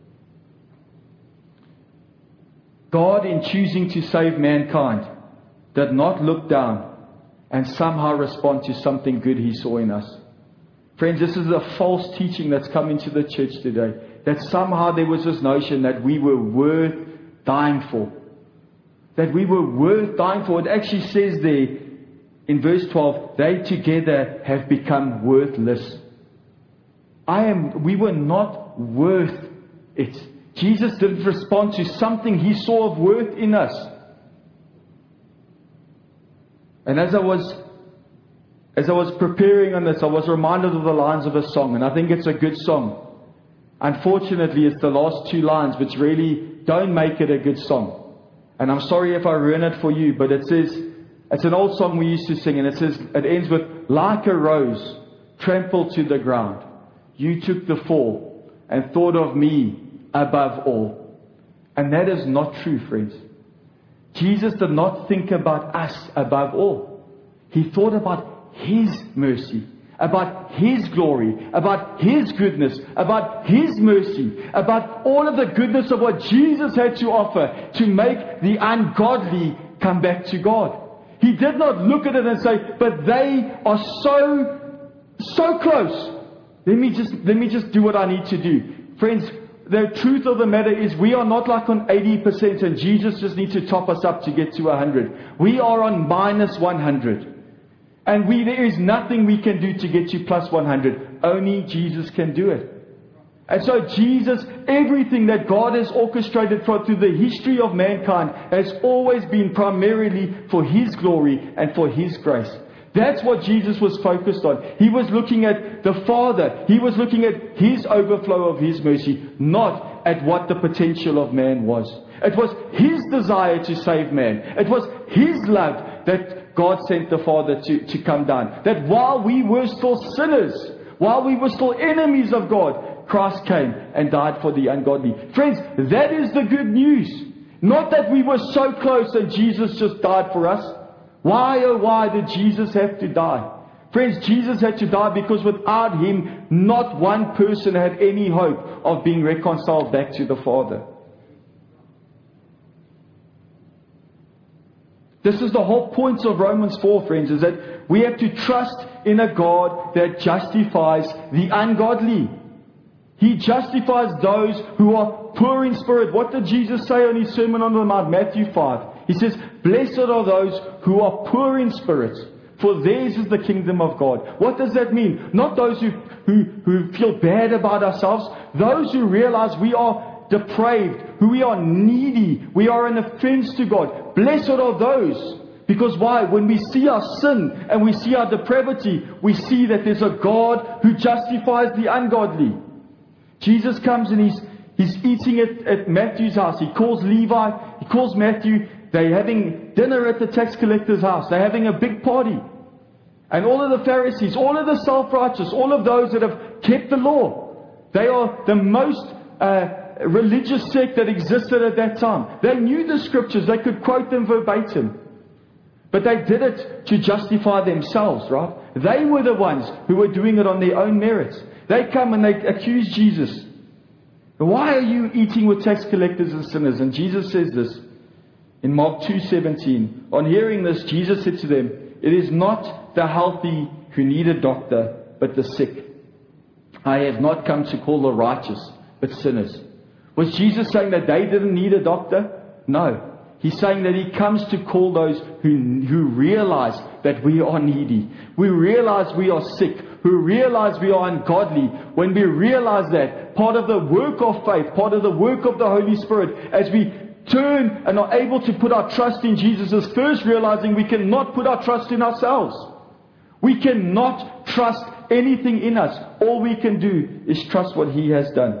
God, in choosing to save mankind, did not look down and somehow respond to something good He saw in us. Friends, this is a false teaching that's come into the church today. That somehow there was this notion that we were worth dying for. That we were worth dying for. It actually says there in verse 12, they together have become worthless. We were not worth it. Jesus didn't respond to something He saw of worth in us. And as I was As I was preparing on this, I was reminded of the lines of a song, and I think it's a good song. Unfortunately, it's the last two lines which really don't make it a good song. And I'm sorry if I ruin it for you, but it says, it's an old song we used to sing, and it says, it ends with, like a rose trampled to the ground, you took the fall and thought of me above all. And that is not true, friends. Jesus did not think about us above all. He thought about His mercy, about His glory, about His goodness, about His mercy, about all of the goodness of what Jesus had to offer to make the ungodly come back to God. He did not look at it and say, but they are so close. Let me just do what I need to do. Friends, the truth of the matter is we are not like on 80% and Jesus just needs to top us up to get to 100. We are on minus 100. And there is nothing we can do to get to plus 100. Only Jesus can do it. And so Jesus, everything that God has orchestrated through the history of mankind has always been primarily for His glory and for His grace. That's what Jesus was focused on. He was looking at the Father. He was looking at His overflow of His mercy, not at what the potential of man was. It was His desire to save man. It was His love that God sent the Father to come down. That while we were still sinners, while we were still enemies of God, Christ came and died for the ungodly. Friends, that is the good news. Not that we were so close and Jesus just died for us. Why, oh why did Jesus have to die? Friends, Jesus had to die because without Him, not one person had any hope of being reconciled back to the Father. This is the whole point of Romans 4, friends, is that we have to trust in a God that justifies the ungodly. He justifies those who are poor in spirit. What did Jesus say on His Sermon on the Mount? Matthew 5. He says, blessed are those who are poor in spirit, for theirs is the kingdom of God. What does that mean? Not those who feel bad about ourselves. Those who realize we are depraved, who we are needy, we are an offense to God. Blessed are those. Because why? When we see our sin and we see our depravity, we see that there's a God who justifies the ungodly. Jesus comes and he's eating at Matthew's house. He calls Levi, he calls Matthew. They're having dinner at the tax collector's house. They're having a big party. And all of the Pharisees, all of the self-righteous, all of those that have kept the law, they are the most religious sect that existed at that time. They knew the scriptures. They could quote them verbatim. But they did it to justify themselves, right? They were the ones who were doing it on their own merits. They come and they accuse Jesus. Why are you eating with tax collectors and sinners? And Jesus says this in Mark 2:17. On hearing this, Jesus said to them, it is not the healthy who need a doctor, but the sick. I have not come to call the righteous, but sinners. Was Jesus saying that they didn't need a doctor? No. He's saying that He comes to call those who realize that we are needy. We realize we are sick. Who realize we are ungodly. When we realize that, part of the work of faith, part of the work of the Holy Spirit, as we turn and are able to put our trust in Jesus, is first realizing we cannot put our trust in ourselves. We cannot trust anything in us. All we can do is trust what He has done.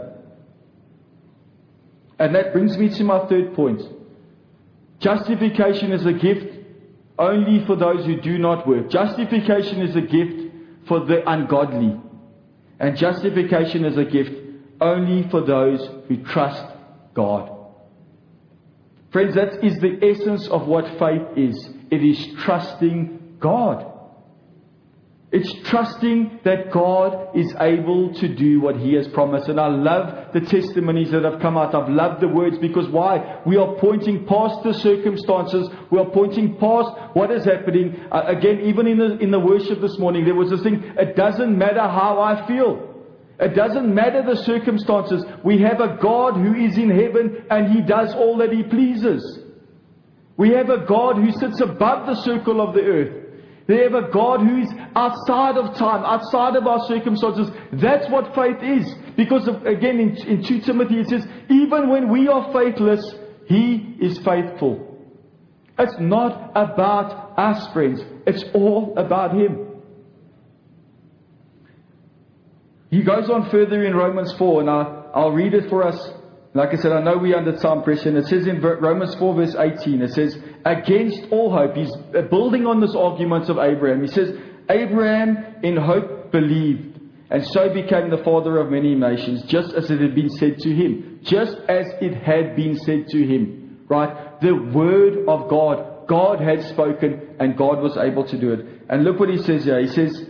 And that brings me to my third point. Justification is a gift only for those who do not work. Justification is a gift for the ungodly. And justification is a gift only for those who trust God. Friends, that is the essence of what faith is. It is trusting God. It's trusting that God is able to do what He has promised. And I love the testimonies that have come out. I've loved the words because why? We are pointing past the circumstances. We are pointing past what is happening. Again, even in the worship this morning, there was this thing. It doesn't matter how I feel. It doesn't matter the circumstances. We have a God who is in heaven and He does all that He pleases. We have a God who sits above the circle of the earth. We have a God who is outside of time, outside of our circumstances. That's what faith is. Because again, in 2 Timothy it says, even when we are faithless, He is faithful. It's not about us, friends. It's all about Him. he goes on further in Romans 4, and I'll read it for us. Like I said, I know we're under time pressure, and it says in Romans 4 verse 18, it says, against all hope, he's building on this argument of Abraham. He says, Abraham in hope believed, and so became the father of many nations, just as it had been said to him. Just as it had been said to him. Right? The word of God. God had spoken, and God was able to do it. And look what he says here. He says,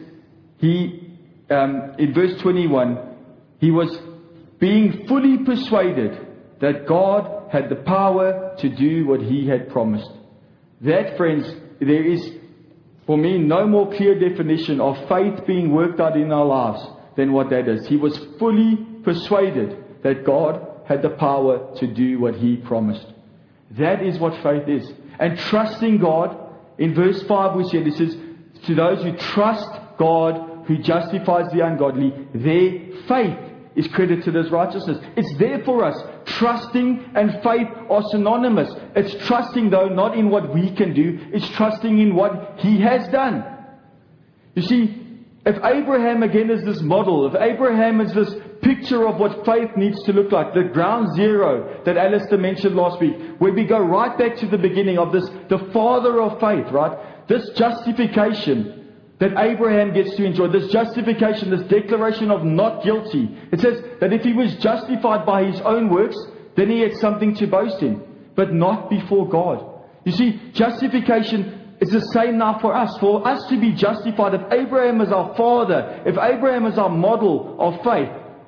in verse 21, he was being fully persuaded that God had the power to do what he had promised. That, friends, there is, for me, no more clear definition of faith being worked out in our lives than what that is. He was fully persuaded that God had the power to do what he promised. That is what faith is. And trusting God, in verse 5 we said, it says, to those who trust God, who justifies the ungodly, their faith is credited as righteousness. It's there for us. Trusting and faith are synonymous. It's trusting, though, not in what we can do. It's trusting in what he has done. You see, if Abraham again is this model, if Abraham is this picture of what faith needs to look like, the ground zero that Alistair mentioned last week, where we go right back to the beginning of this, the father of faith, right? This justification that Abraham gets to enjoy, this justification, this declaration of not guilty. It says that if he was justified by his own works, then he had something to boast in, but not before God. You see, justification is the same now for us. For us to be justified, if Abraham is our father, if Abraham is our model of faith,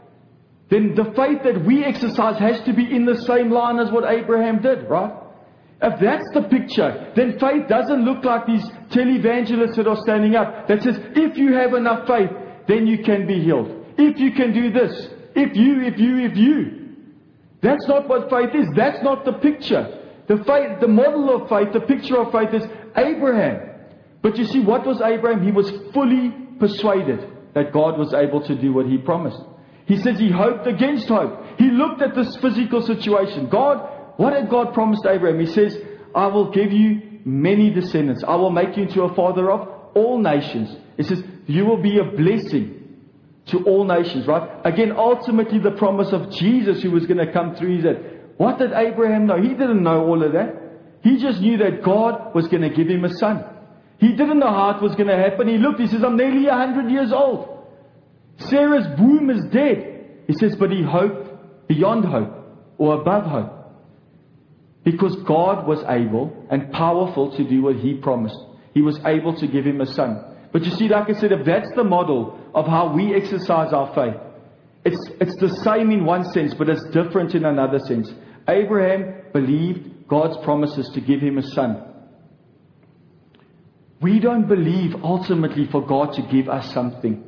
then the faith that we exercise has to be in the same line as what Abraham did, right? If that's the picture, then faith doesn't look like these televangelists that are standing up that says, if you have enough faith, then you can be healed. If you can do this. If you. That's not what faith is. That's not the picture. The model of faith, the picture of faith is Abraham. But you see, what was Abraham? He was fully persuaded that God was able to do what he promised. He says he hoped against hope. He looked at this physical situation. What had God promised Abraham? He says, I will give you many descendants. I will make you into a father of all nations. He says, you will be a blessing to all nations, right? Again, ultimately the promise of Jesus who was going to come through is that, what did Abraham know? He didn't know all of that. He just knew that God was going to give him a son. He didn't know how it was going to happen. He looked, he says, I'm nearly 100 years old. Sarah's womb is dead. He says, but he hoped beyond hope or above hope. Because God was able and powerful to do what he promised. He was able to give him a son. But you see, like I said, if that's the model of how we exercise our faith, it's the same in one sense, but it's different in another sense. Abraham believed God's promises to give him a son. We don't believe ultimately for God to give us something.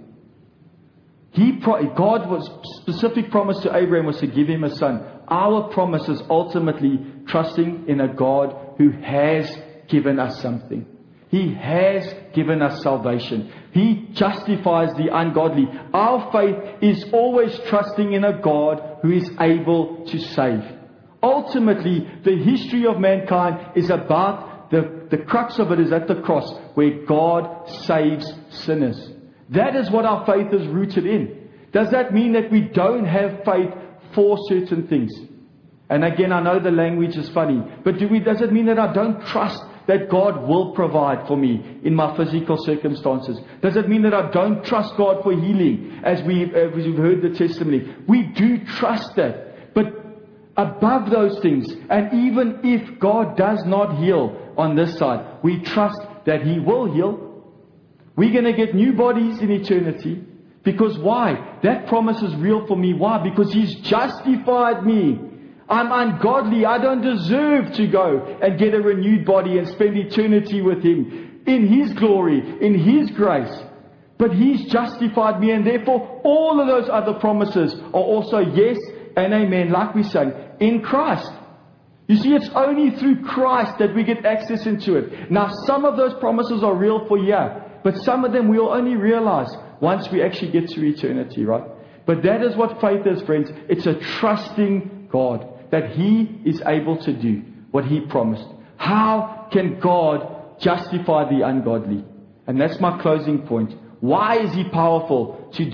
God's specific promise to Abraham was to give him a son. Our promise is ultimately trusting in a God who has given us something. He has given us salvation. He justifies the ungodly. Our faith is always trusting in a God who is able to save. Ultimately, the history of mankind is about the crux of it is at the cross, where God saves sinners. That is what our faith is rooted in. Does that mean that we don't have faith for certain things? And again, I know the language is funny, but does it mean that I don't trust that God will provide for me in my physical circumstances? Does it mean that I don't trust God for healing, as we've heard the testimony? We do trust that. But above those things, and even if God does not heal on this side, we trust that he will heal. We're going to get new bodies in eternity. Because why? That promise is real for me. Why? Because he's justified me. I'm ungodly. I don't deserve to go and get a renewed body and spend eternity with him in his glory, in his grace. But he's justified me, and therefore all of those other promises are also yes and amen, like we sang, in Christ. You see, it's only through Christ that we get access into it. Now, some of those promises are real for here, but some of them we'll only realize once we actually get to eternity, right? But that is what faith is, friends. It's a trusting God that he is able to do what he promised. How can God justify the ungodly? And that's my closing point. Why is he powerful to do that?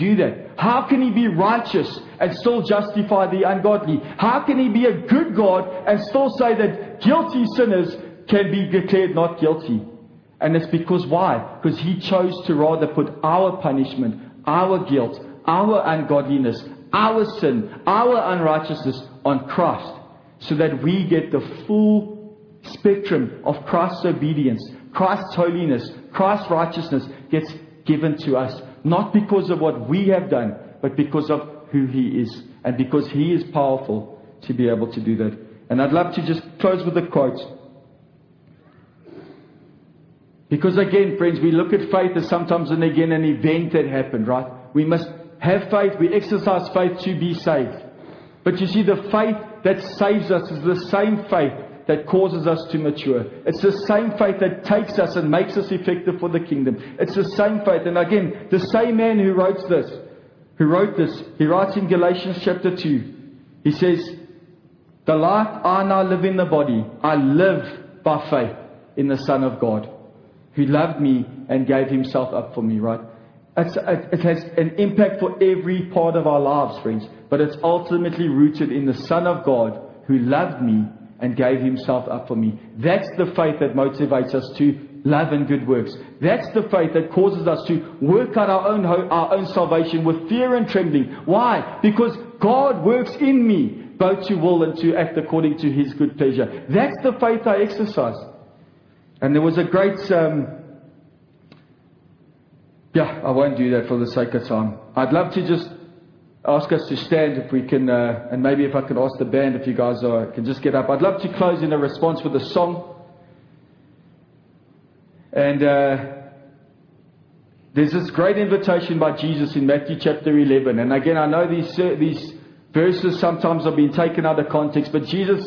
How can He be righteous and still justify the ungodly? How can He be a good God and still say that guilty sinners can be declared not guilty? And it's because why? Because He chose to rather put our punishment, our guilt, our ungodliness, our sin, our unrighteousness on Christ, so that we get the full spectrum of Christ's obedience, Christ's holiness, Christ's righteousness gets given to us, not because of what we have done, but because of who He is, and because He is powerful to be able to do that. And I'd love to just close with a quote. Because again, friends, we look at faith as sometimes and again an event that happened, right? We must have faith, we exercise faith to be saved. But you see, the faith that saves us is the same faith that causes us to mature. It's the same faith that takes us and makes us effective for the kingdom. It's the same faith. And again, the same man who wrote this, he writes in Galatians chapter 2. He says, the life I now live in the body, I live by faith in the Son of God, who loved me and gave Himself up for me, right? It has an impact for every part of our lives, friends. But it's ultimately rooted in the Son of God who loved me and gave Himself up for me. That's the faith that motivates us to love and good works. That's the faith that causes us to work out our own salvation with fear and trembling. Why? Because God works in me, both to will and to act according to His good pleasure. That's the faith I exercise. And there was a great... I won't do that for the sake of time. I'd love to just ask us to stand if we can, and maybe if I could ask the band if you guys can just get up. I'd love to close in a response with a song. And there's this great invitation by Jesus in Matthew chapter 11. And again, I know these verses sometimes have been taken out of context, but Jesus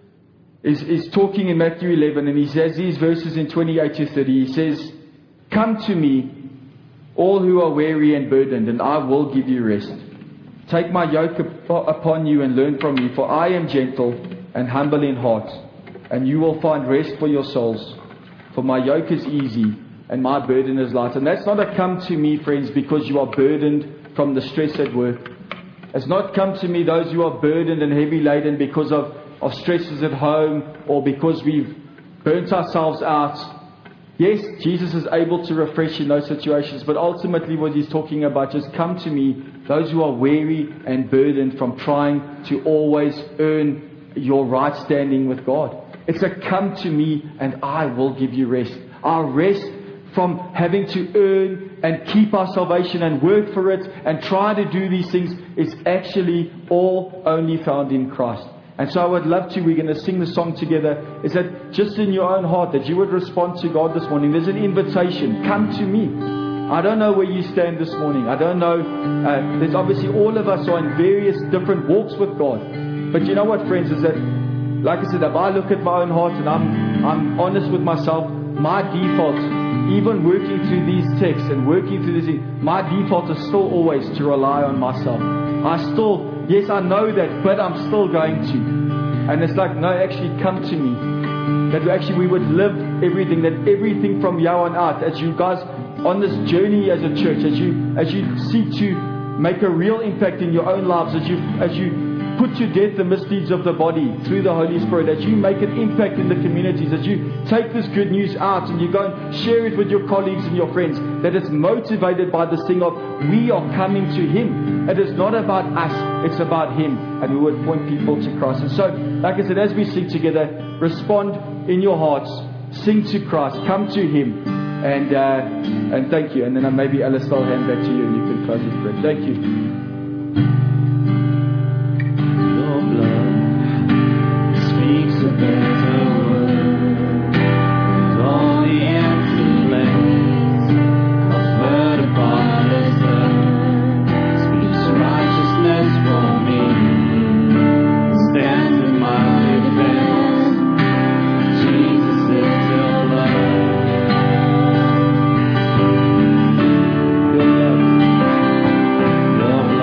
is talking in Matthew 11, and He says these verses in 28 to 30. He says, "Come to me, all who are weary and burdened, and I will give you rest. Take my yoke upon you and learn from me, for I am gentle and humble in heart, and you will find rest for your souls. For my yoke is easy and my burden is light." And that's not a come to me, friends, because you are burdened from the stress at work. It's not come to me those who are burdened and heavy laden because of stresses at home, or because we've burnt ourselves out. Yes, Jesus is able to refresh in those situations, but ultimately what He's talking about is come to me, those who are weary and burdened from trying to always earn your right standing with God. It's a come to me and I will give you rest. Our rest from having to earn and keep our salvation and work for it and try to do these things is actually all only found in Christ. And so I would love to, we're going to sing the song together, is that just in your own heart that you would respond to God this morning. There's an invitation. Come to me. I don't know where you stand this morning. I don't know. There's obviously all of us are in various different walks with God. But you know what, friends, is that, like I said, if I look at my own heart and I'm honest with myself, my default, even working through these texts and working through these things, my default is still always to rely on myself. Yes, I know that, but I'm still going to. And it's like, no, actually come to me. That we would live everything from here on out, as you guys on this journey as a church, as you seek to make a real impact in your own lives, as you put to death the misdeeds of the body through the Holy Spirit, as you make an impact in the communities, as you take this good news out and you go and share it with your colleagues and your friends, that it's motivated by this thing of we are coming to Him. It is not about us, it's about Him, and we would point people to Christ. And so, like I said, as we sing together, respond in your hearts, sing to Christ, come to Him, and thank you. And then maybe Alice, I'll hand back to you and you can close with prayer. Thank you. Speaks a better word, and all the empty place of word upon this earth speaks righteousness for me. Stands in my defense. Jesus is your love. Your love.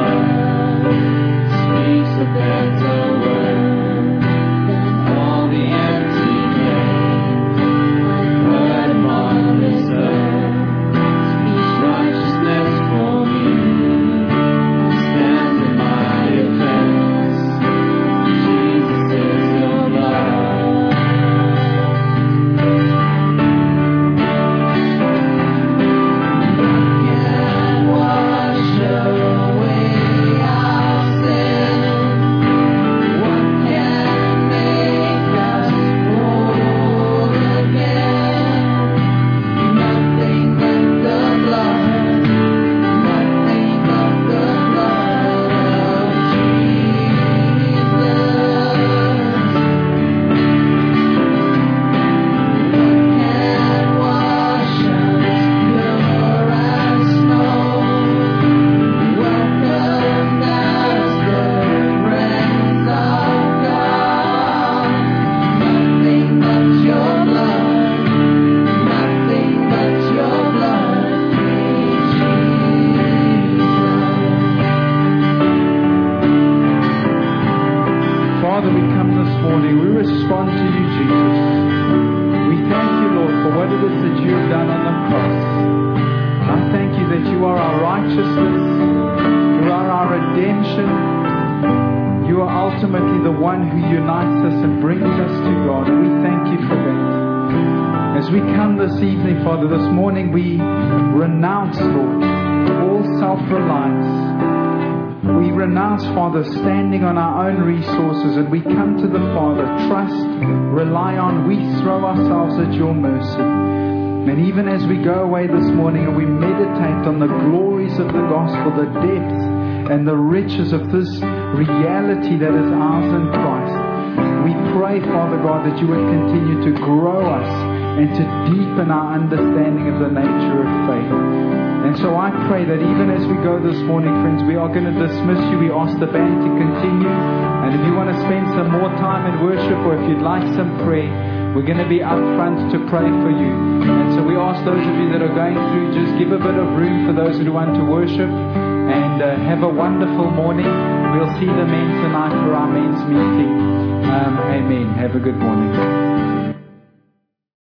this that you have done on the cross. I thank you that you are our righteousness, you are our redemption, you are ultimately the one who unites us and brings us to God. And we thank you for that. As we come this evening, Father, this morning we renounce, Lord, all self-reliance. We renounce, Father, standing on our own resources, and we come to the Father, trust, rely on, we throw ourselves at your mercy. And even as we go away this morning and we meditate on the glories of the gospel, the depths and the riches of this reality that is ours in Christ, we pray, Father God, that you would continue to grow us and to deepen our understanding of the nature of faith. And so I pray that even as we go this morning, friends, we are going to dismiss you. We ask the band to continue. And if you want to spend some more time in worship, or if you'd like some prayer, we're going to be up front to pray for you. And so we ask those of you that are going through, just give a bit of room for those who want to worship. And have a wonderful morning. We'll see the men tonight for our men's meeting. Amen. Have a good morning.